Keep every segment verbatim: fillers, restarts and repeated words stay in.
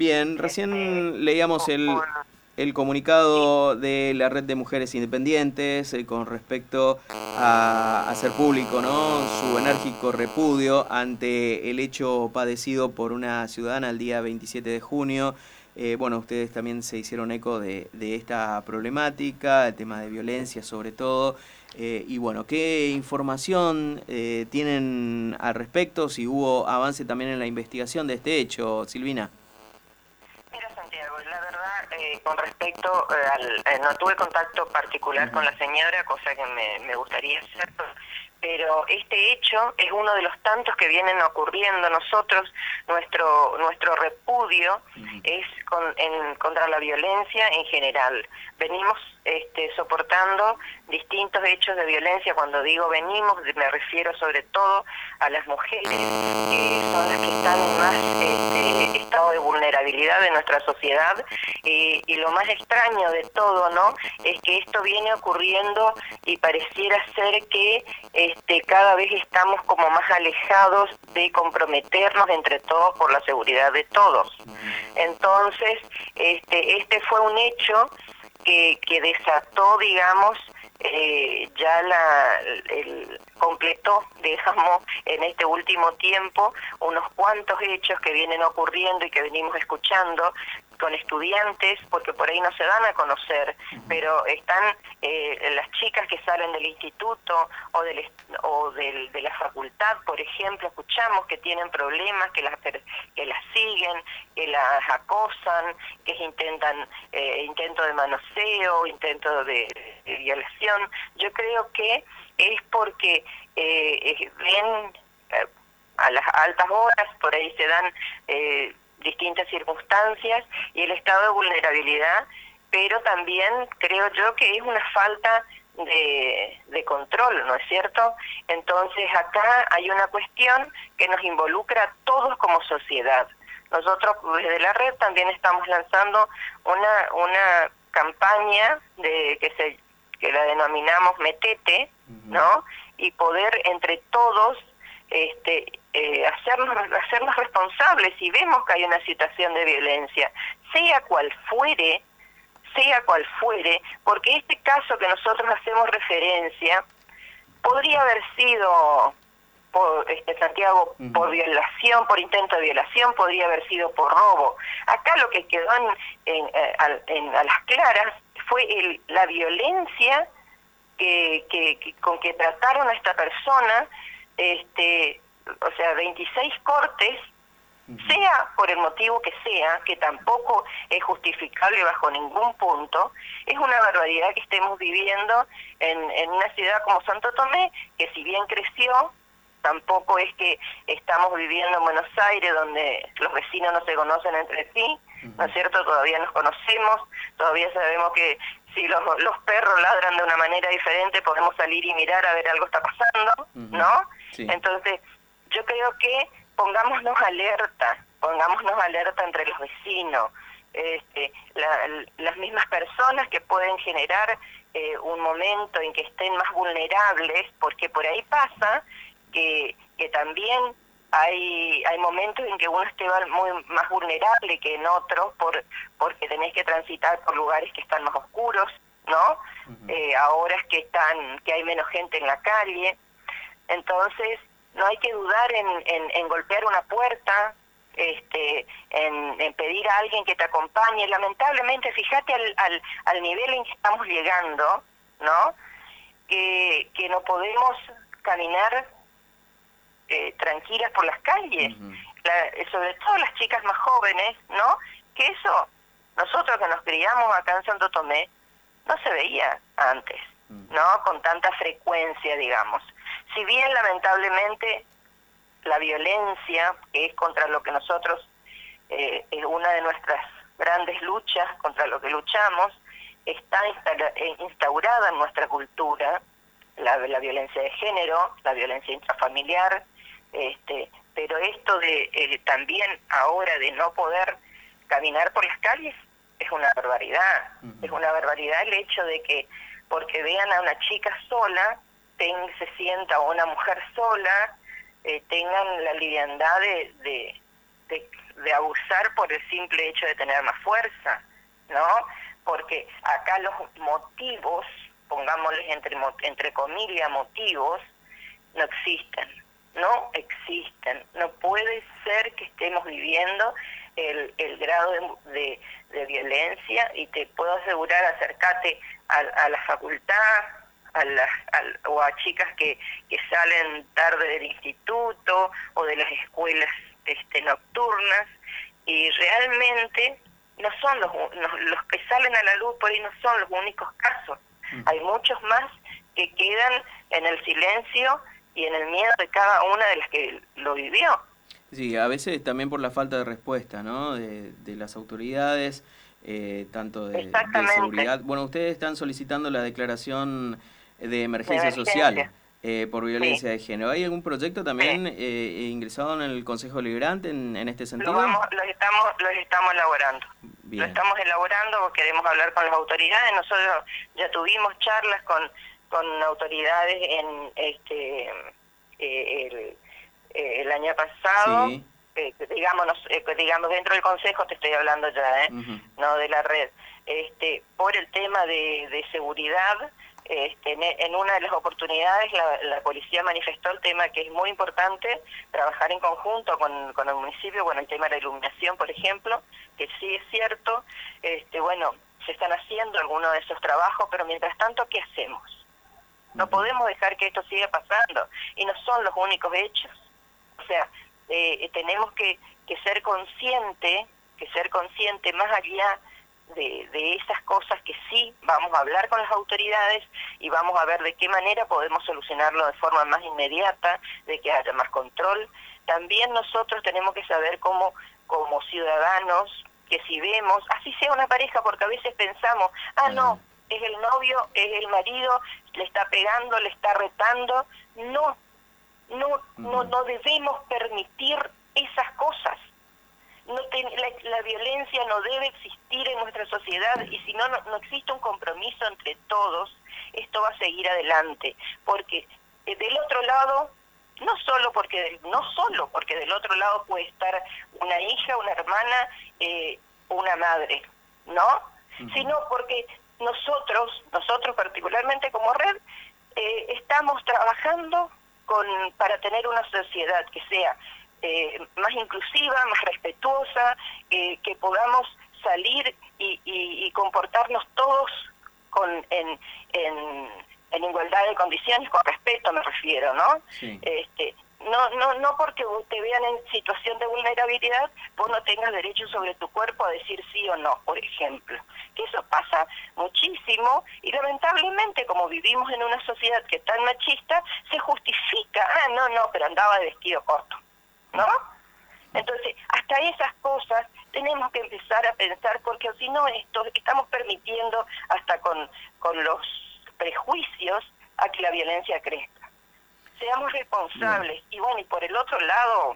Bien, recién leíamos el, el comunicado de la Red de Mujeres Independientes eh, con respecto a hacer público, ¿no?, su enérgico repudio ante el hecho padecido por una ciudadana el día veintisiete de junio. Eh, bueno, ustedes también se hicieron eco de, de esta problemática, el tema de violencia sobre todo. Eh, y bueno, ¿qué información eh, tienen al respecto? Si hubo avance también en la investigación de este hecho, Silvina. Mira, Santiago, la verdad, eh, con respecto eh, al... Eh, no tuve contacto particular uh-huh. con la señora, cosa que me, me gustaría hacer, pero este hecho es uno de los tantos que vienen ocurriendo. Nosotros, nuestro nuestro repudio uh-huh. es con, en, contra la violencia en general. Venimos este, soportando distintos hechos de violencia. Cuando digo venimos, me refiero sobre todo a las mujeres, que son las que están en más este, estado de vulnerabilidad de nuestra sociedad. Eh, y lo más extraño de todo, ¿no?, es que esto viene ocurriendo y pareciera ser que este, cada vez estamos como más alejados de comprometernos entre todos por la seguridad de todos. Entonces, este, este fue un hecho que, que desató, digamos, eh, ya la, el, completó, digamos, en este último tiempo, unos cuantos hechos que vienen ocurriendo y que venimos escuchando con estudiantes, porque por ahí no se dan a conocer, pero están eh, las chicas que salen del instituto o, del, o del, de la facultad, por ejemplo, escuchamos que tienen problemas, que las, que las siguen, que las acosan, que intentan eh, intento de manoseo, intento de, de violación. Yo creo que es porque eh, ven eh, a las altas horas, por ahí se dan eh, distintas circunstancias y el estado de vulnerabilidad, pero también creo yo que es una falta de, de control, ¿no es cierto? Entonces acá hay una cuestión que nos involucra a todos como sociedad. Nosotros desde la red también estamos lanzando una una campaña de que se que la denominamos Metete, ¿no? Y poder entre todos este eh, hacernos hacernos responsables si vemos que hay una situación de violencia, sea cual fuere, sea cual fuere, porque este caso que nosotros hacemos referencia podría haber sido por este Santiago uh-huh. por violación, por intento de violación, podría haber sido por robo. Acá lo que quedó en, en, en, en a las claras fue el, la violencia que, que, que con que trataron a esta persona, este o sea, veintiséis cortes, uh-huh. sea por el motivo que sea, que tampoco es justificable bajo ningún punto. Es una barbaridad que estemos viviendo en, en una ciudad como Santo Tomé, que si bien creció, tampoco es que estamos viviendo en Buenos Aires, donde los vecinos no se conocen entre sí, uh-huh. ¿no es cierto? Todavía nos conocemos, todavía sabemos que si los, los perros ladran de una manera diferente, podemos salir y mirar a ver algo está pasando, uh-huh. ¿no? Sí. Entonces, yo creo que pongámonos alerta, pongámonos alerta entre los vecinos, este, la, las mismas personas que pueden generar eh, un momento en que estén más vulnerables, porque por ahí pasa que, que también hay hay momentos en que uno esté muy más vulnerable que en otros, por porque tenés que transitar por lugares que están más oscuros, ¿no? Uh-huh. Eh, a horas que están que hay menos gente en la calle. Entonces, no hay que dudar en, en, en golpear una puerta, este, en, en pedir a alguien que te acompañe. Lamentablemente, fíjate al, al, al nivel en que estamos llegando, ¿no? Que, que no podemos caminar eh, tranquilas por las calles, uh-huh. la, sobre todo las chicas más jóvenes, ¿no? Que eso, nosotros que nos criamos acá en Santo Tomé, no se veía antes, uh-huh. ¿no? Con tanta frecuencia, digamos. Si bien lamentablemente la violencia, que es contra lo que nosotros, eh, es una de nuestras grandes luchas, contra lo que luchamos, está instaurada en nuestra cultura, la, la violencia de género, la violencia intrafamiliar, este, pero esto de eh, también ahora de no poder caminar por las calles es una barbaridad, uh-huh. es una barbaridad el hecho de que porque vean a una chica sola, se sienta o una mujer sola, eh, tengan la liviandad de, de, de, de abusar por el simple hecho de tener más fuerza, ¿no? Porque acá los motivos, pongámosles entre, entre comillas motivos, no existen, no existen. No puede ser que estemos viviendo el, el grado de, de, de violencia, y te puedo asegurar, acércate a, a la facultad, a las, a, o a chicas que, que salen tarde del instituto o de las escuelas este, nocturnas, y realmente no son los, los, los que salen a la luz por ahí no son los únicos casos. Mm. Hay muchos más que quedan en el silencio y en el miedo de cada una de las que lo vivió. Sí, a veces también por la falta de respuesta, ¿no? De, de las autoridades, eh, tanto de, de seguridad. Bueno, ustedes están solicitando la declaración de emergencia, de emergencia. social eh, por violencia sí. de género. ¿Hay algún proyecto también sí. eh, ingresado en el Consejo Deliberante en, en este sentido? Lo vamos, los estamos, los estamos elaborando. Bien. Lo estamos elaborando, queremos hablar con las autoridades. Nosotros ya tuvimos charlas con, con autoridades en este eh, el, el año pasado, sí. eh, digamos, eh, digamos dentro del Consejo, te estoy hablando ya, ¿eh? Uh-huh. No de la red, este por el tema de, de seguridad. Este, en una de las oportunidades la, la policía manifestó el tema que es muy importante trabajar en conjunto con, con el municipio, bueno, el tema de la iluminación, por ejemplo, que sí es cierto. Este, bueno, se están haciendo algunos de esos trabajos, pero mientras tanto, ¿qué hacemos? No podemos dejar que esto siga pasando, y no son los únicos hechos. O sea, eh, tenemos que, que ser consciente, que ser consciente más allá de, de esas cosas, que sí vamos a hablar con las autoridades y vamos a ver de qué manera podemos solucionarlo de forma más inmediata, de que haya más control. También nosotros tenemos que saber cómo, como ciudadanos, que si vemos, así sea una pareja, porque a veces pensamos, ah, no, es el novio, es el marido, le está pegando, le está retando. No, no, no, no debemos permitir esas cosas. No te, la, la violencia no debe existir en nuestra sociedad, y si no, no, no existe un compromiso entre todos, esto va a seguir adelante. Porque eh, del otro lado, no solo porque del, no solo porque del otro lado puede estar una hija, una hermana, eh, una madre, ¿no? Uh-huh. Sino porque nosotros, nosotros particularmente como red, eh, estamos trabajando con para tener una sociedad que sea eh, más inclusiva, más respetuosa, eh, que podamos salir y, y, y comportarnos todos con en, en, en igualdad de condiciones, con respeto me refiero, ¿no? Sí. Este, no, no, no porque te vean en situación de vulnerabilidad, vos no tengas derecho sobre tu cuerpo a decir sí o no, por ejemplo. Que eso pasa muchísimo, y lamentablemente, como vivimos en una sociedad que es tan machista, se justifica, ah, no, no, pero andaba de vestido corto, ¿no? Entonces, hasta esas cosas tenemos que empezar a pensar, porque si no, esto estamos permitiendo hasta con, con los prejuicios a que la violencia crezca. Seamos responsables. Bien. Y bueno, y por el otro lado,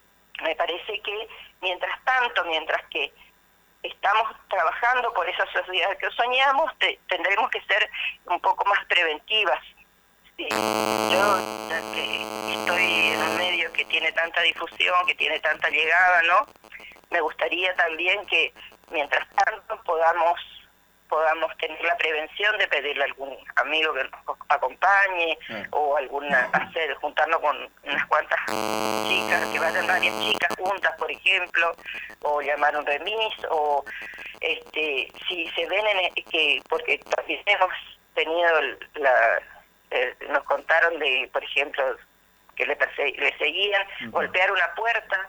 me parece que mientras tanto, mientras que estamos trabajando por esa sociedad que soñamos, te, tendremos que ser un poco más preventivas. Sí. Yo, ya que estoy en un medio que tiene tanta difusión, que tiene tanta llegada, ¿no? Me gustaría también que mientras tanto podamos podamos tener la prevención de pedirle a algún amigo que nos acompañe, ah. o alguna hacer juntarnos con unas cuantas chicas, que vayan varias chicas juntas, por ejemplo, o llamar un remis, o este si se ven en que, porque también hemos tenido la eh, nos contaron de, por ejemplo, que le, perse- le seguían, uh-huh. golpear una puerta,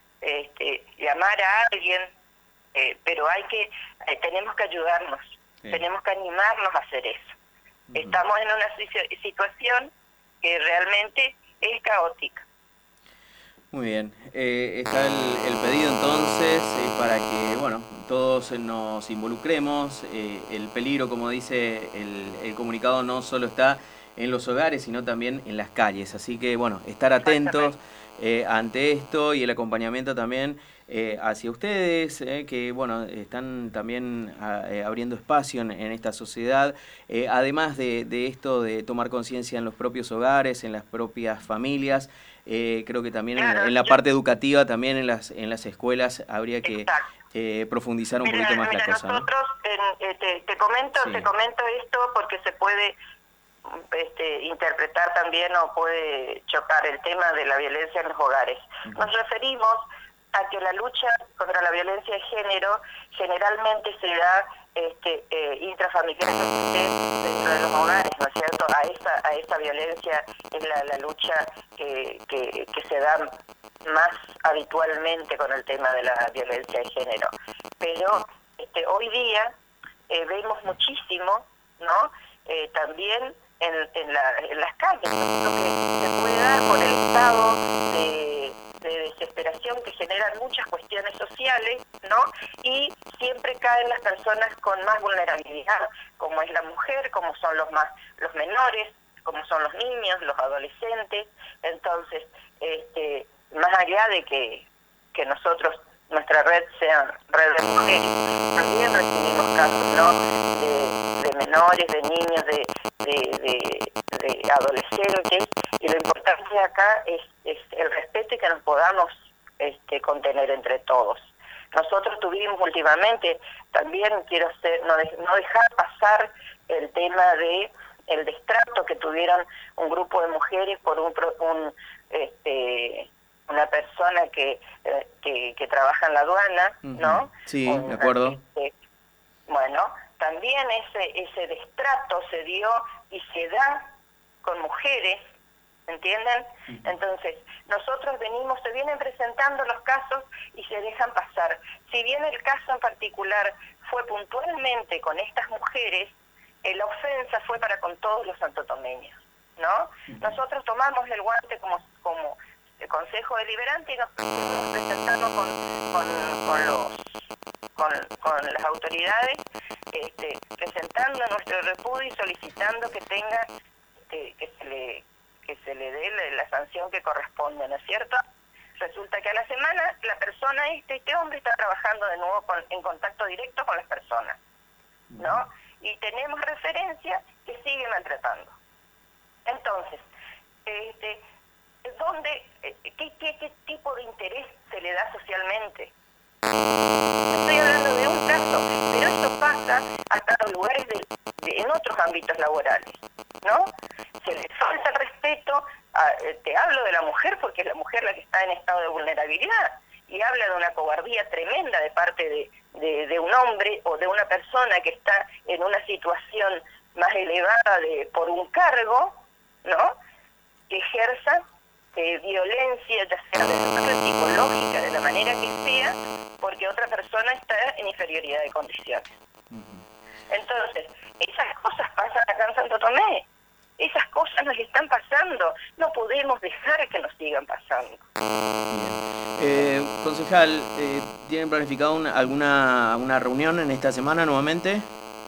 este llamar a alguien. Eh, pero hay que, eh, tenemos que ayudarnos, sí. tenemos que animarnos a hacer eso. Uh-huh. Estamos en una situ- situación que realmente es caótica. Muy bien, eh, está el, el pedido entonces eh, para que, bueno, todos nos involucremos. Eh, el peligro, como dice el, el comunicado, no solo está en los hogares, sino también en las calles. Así que, bueno, estar atentos eh, ante esto, y el acompañamiento también Eh, hacia ustedes, eh, que bueno, están también a, eh, abriendo espacio en, en esta sociedad, eh, además de, de esto de tomar conciencia en los propios hogares, en las propias familias, eh, creo que también claro, en, en la yo... parte educativa, también en las en las escuelas habría que eh, profundizar un mira, poquito más mira, la cosa. Nosotros, ¿no? en, eh, te, te comento, sí. te comento esto porque se puede este, interpretar también o puede chocar el tema de la violencia en los hogares. Uh-huh. Nos referimos a que la lucha contra la violencia de género generalmente se da este, eh, intrafamiliarmente dentro de los hogares, ¿no es cierto? A esa, a esa violencia es la, la lucha que, que, que se da más habitualmente con el tema de la violencia de género. Pero este, hoy día eh, vemos muchísimo, ¿no? Eh, también en, en, la, en las calles, ¿no? Lo que se puede dar por el estado de, de desesperación que generan muchas cuestiones sociales, ¿no? Y siempre caen las personas con más vulnerabilidad, como es la mujer, como son los más los menores, como son los niños, los adolescentes. Entonces, este, más allá de que, que nosotros, nuestra red sea red de mujeres, también recibimos casos, ¿no? de, de menores, de niños, de, de, de, de adolescentes, y lo importante acá es, es el respeto y que nos podamos este, contener entre todos. Nosotros tuvimos últimamente, también quiero hacer, no, de, no dejar pasar el tema de el destrato que tuvieron un grupo de mujeres por un, un este una persona que, eh, que que trabaja en la aduana, uh-huh. ¿no? Sí, un, de acuerdo. Este, bueno, también ese ese destrato se dio y se da con mujeres, ¿entienden? Uh-huh. Entonces, nosotros venimos, se vienen presentando los casos y se dejan pasar. Si bien el caso en particular fue puntualmente con estas mujeres, eh, la ofensa fue para con todos los santotomeños, ¿no? Uh-huh. Nosotros tomamos el guante como como el Consejo Deliberante y nos presentamos con, con, con, los, con, con las autoridades, este, presentando nuestro repudio y solicitando que tenga, este, que se le que se le dé la, la sanción que corresponde, ¿no es cierto? Resulta que a la semana la persona, este, este hombre está trabajando de nuevo con, en contacto directo con las personas, ¿no? Y tenemos referencia que sigue maltratando. Entonces, este... ¿Dónde, qué, qué, qué tipo de interés se le da socialmente? Estoy hablando de un caso, pero esto pasa hasta los lugares de, de, en otros ámbitos laborales, ¿no? Se le falta el respeto, a, te hablo de la mujer porque es la mujer la que está en estado de vulnerabilidad, y habla de una cobardía tremenda de parte de, de, de un hombre o de una persona que está en una situación más elevada de por un cargo, ¿no? Que ejerza Eh, violencia, ya sea de manera psicológica, de la manera que sea, porque otra persona está en inferioridad de condiciones. Entonces, esas cosas pasan acá en Santo Tomé, esas cosas nos están pasando, no podemos dejar que nos sigan pasando. Eh, concejal, eh, ¿tienen planificado una, alguna una reunión en esta semana nuevamente?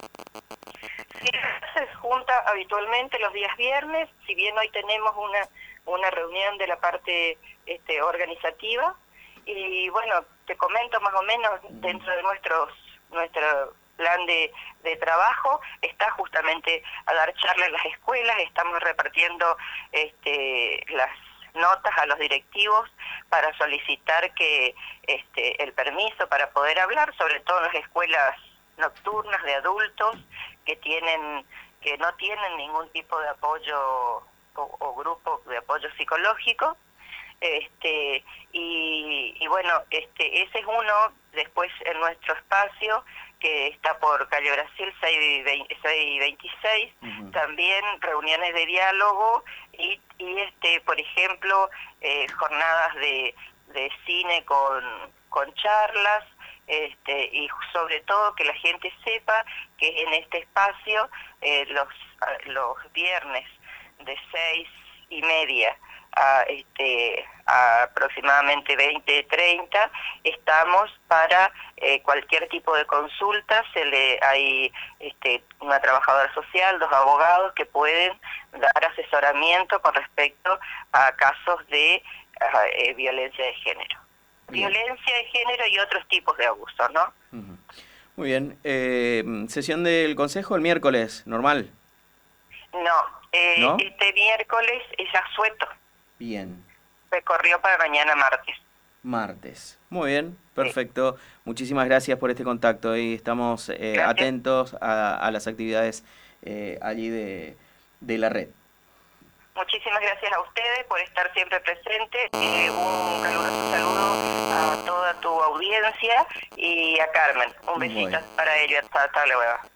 Sí, se junta habitualmente los días viernes, si bien hoy tenemos una una reunión de la parte este, organizativa, y bueno, te comento más o menos dentro de nuestros nuestro plan de, de trabajo, está justamente a dar charlas en las escuelas, estamos repartiendo este, las notas a los directivos para solicitar que este, el permiso para poder hablar, sobre todo en las escuelas nocturnas de adultos que tienen que no tienen ningún tipo de apoyo o, o grupo de apoyo psicológico, este y, y bueno, este ese es uno. Después en nuestro espacio que está por Calle Brasil seis veintiséis, uh-huh. También reuniones de diálogo y, y este por ejemplo eh, jornadas de, de cine con, con charlas, este y sobre todo que la gente sepa que en este espacio eh, los los viernes de seis y media a, este, a aproximadamente veinte treinta estamos para eh, cualquier tipo de consulta. Se le hay este, una trabajadora social, dos abogados que pueden dar asesoramiento con respecto a casos de uh, eh, violencia de género. Bien. Violencia de género y otros tipos de abusos, ¿no? Uh-huh. Muy bien. Eh, ¿Sesión del Consejo el miércoles, normal? No, eh, ¿No? Este miércoles es asueto. Bien. se corrió para mañana martes. Martes. Muy bien, perfecto. Sí. Muchísimas gracias por este contacto y estamos eh, atentos a, a las actividades eh, allí de, de la red. Muchísimas gracias a ustedes por estar siempre presentes. Eh, un caluroso saludo a toda tu audiencia y a Carmen. Un besito para ellos. Hasta luego.